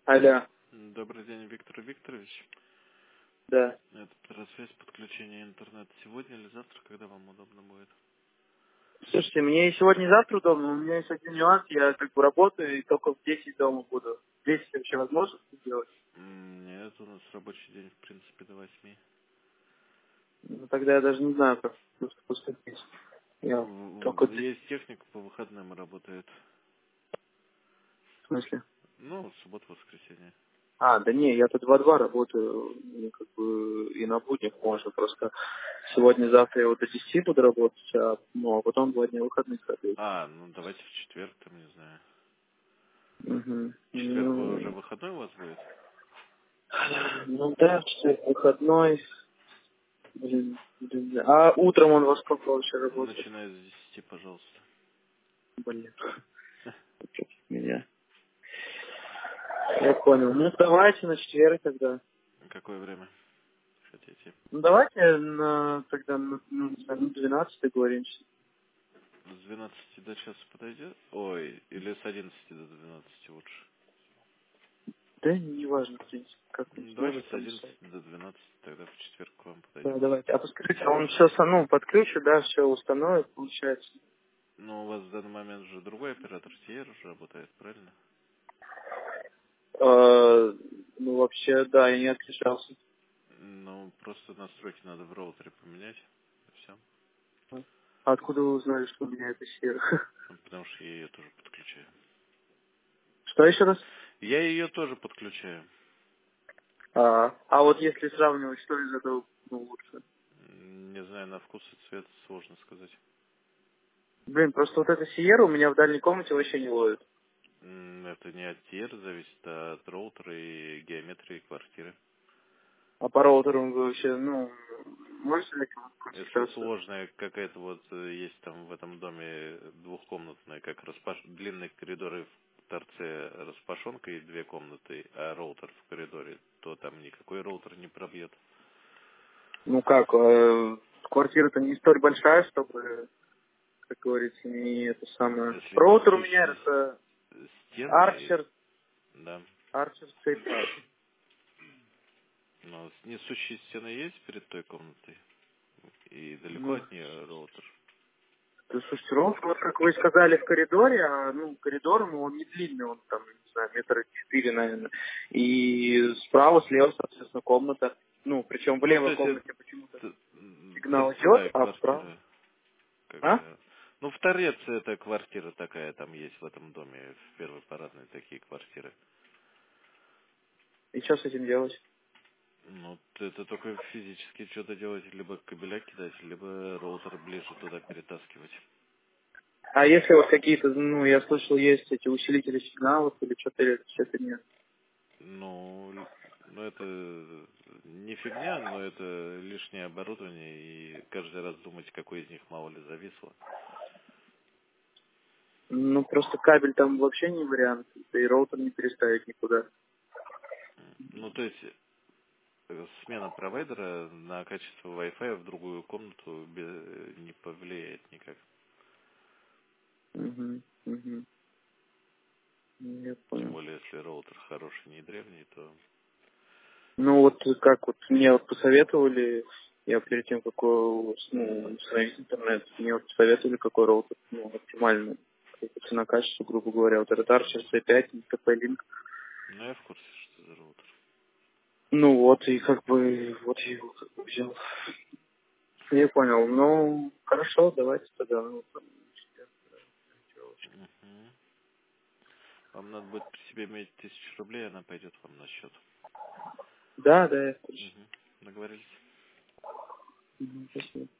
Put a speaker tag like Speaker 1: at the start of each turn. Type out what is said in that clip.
Speaker 1: Алло,
Speaker 2: Добрый день, Виктор Викторович.
Speaker 1: да.
Speaker 2: Это Петросвязь, подключение интернета сегодня или завтра, когда вам удобно будет?
Speaker 1: Слушайте, мне и сегодня и завтра удобно, у меня есть один нюанс, я как бы работаю и только в 10 дома буду. В 10 вообще возможно это сделать?
Speaker 2: Нет, у нас рабочий день, в принципе, до 8.
Speaker 1: Ну, тогда я даже не знаю, как поступить. Я только
Speaker 2: Есть техника, по выходным работает.
Speaker 1: в смысле?
Speaker 2: Ну, суббота-воскресенье.
Speaker 1: А, да не, я тут во два работаю, и как бы и на буднях можно, просто сегодня-завтра я вот до 10 буду работать, а потом 2 дня выходных работать.
Speaker 2: Ну давайте в четверг, там, не знаю.
Speaker 1: Угу.
Speaker 2: В четверг уже выходной у вас будет?
Speaker 1: Ну да, в четверг выходной. Блин. А утром он во сколько вообще работает?
Speaker 2: Начиная с 10, пожалуйста.
Speaker 1: Блин, меня. Я понял. Ну, давайте на четверг тогда.
Speaker 2: Какое время хотите?
Speaker 1: Ну, давайте тогда не знаю, 12 договоримся.
Speaker 2: С 12 до часа подойдет? Ой, или с 11 до 12 лучше?
Speaker 1: Да, неважно, в принципе, как он
Speaker 2: Давайте
Speaker 1: сможет
Speaker 2: с
Speaker 1: там
Speaker 2: 11
Speaker 1: писать.
Speaker 2: до 12, тогда в четверг к вам
Speaker 1: Да,
Speaker 2: подойдем.
Speaker 1: давайте. А подскажите, он все подключит, да, все установит, получается?
Speaker 2: Но у вас в данный момент же другой оператор Sierra уже работает, правильно?
Speaker 1: Ну, вообще, да, я не отключался.
Speaker 2: Ну, просто настройки надо в роутере поменять. Все.
Speaker 1: А откуда вы узнали, что у меня это сервер?
Speaker 2: Потому что я ее тоже подключаю.
Speaker 1: Что еще раз?
Speaker 2: Я ее тоже подключаю.
Speaker 1: А вот если сравнивать, что из этого лучше?
Speaker 2: Не знаю, на вкус и цвет сложно сказать.
Speaker 1: Блин, просто вот эта Sierra у меня в дальней комнате вообще не ловит.
Speaker 2: Это не от Sierra зависит, а от роутера и геометрии квартиры.
Speaker 1: А по роутеру вы вообще, можете ли
Speaker 2: Если
Speaker 1: консультацию?
Speaker 2: сложная какая-то есть там в этом доме двухкомнатная, как длинные коридоры в торце распашонка и 2 комнаты, а роутер в коридоре, то там никакой роутер не пробьет.
Speaker 1: Ну как, квартира-то не столь большая, чтобы, как говорится, не это самое.
Speaker 2: Если
Speaker 1: Роутер у меня
Speaker 2: несущие
Speaker 1: это
Speaker 2: стены,
Speaker 1: Archer,
Speaker 2: да,
Speaker 1: Archer C5.
Speaker 2: но несущие стены есть перед той комнатой, и далеко
Speaker 1: Ну,
Speaker 2: от нее роутер.
Speaker 1: да, слушайте, роутер, вот как вы сказали, в коридоре, коридор, он не длинный, он там, не знаю, метра 4, наверное. И справа, слева, соответственно, комната. Ну, причем в
Speaker 2: Ну, то
Speaker 1: левой
Speaker 2: есть
Speaker 1: комнате почему-то
Speaker 2: это
Speaker 1: сигнал идет,
Speaker 2: торцевая
Speaker 1: а вправо...
Speaker 2: квартира. Как
Speaker 1: А?
Speaker 2: бы. Ну, в торец эта квартира такая там есть в этом доме, в первой парадной такие квартиры.
Speaker 1: И что с этим делать?
Speaker 2: Ну, это только физически что-то делать, либо кабеля кидать, либо роутер ближе туда перетаскивать.
Speaker 1: А если вот какие-то, я слышал, есть эти усилители сигналов или что-то нет?
Speaker 2: Ну, это не фигня, но это лишнее оборудование, и каждый раз думать, какой из них мало ли зависло.
Speaker 1: Ну, просто кабель там вообще не вариант, да и роутер не переставить никуда.
Speaker 2: Ну, то есть смена провайдера на качество Wi-Fi в другую комнату не повлияет никак.
Speaker 1: Угу. Я
Speaker 2: Тем
Speaker 1: понял.
Speaker 2: более, если роутер хороший, не древний, то...
Speaker 1: Ну, вот как вот мне вот посоветовали, я перед тем, как установить интернет, мне вот посоветовали, какой роутер, оптимальный. Цена-качество, грубо говоря, вот этот Archer C5, TP-Link.
Speaker 2: Ну, я в курсе, что за роутер.
Speaker 1: Ну вот, и как бы, вот я его как бы взял. Я понял. Ну, хорошо, давайте тогда.
Speaker 2: Мгм. Вам надо будет при себе иметь 1000 рублей, она пойдет вам на счет.
Speaker 1: Да, я в курсе.
Speaker 2: Угу. Договорились?
Speaker 1: Спасибо.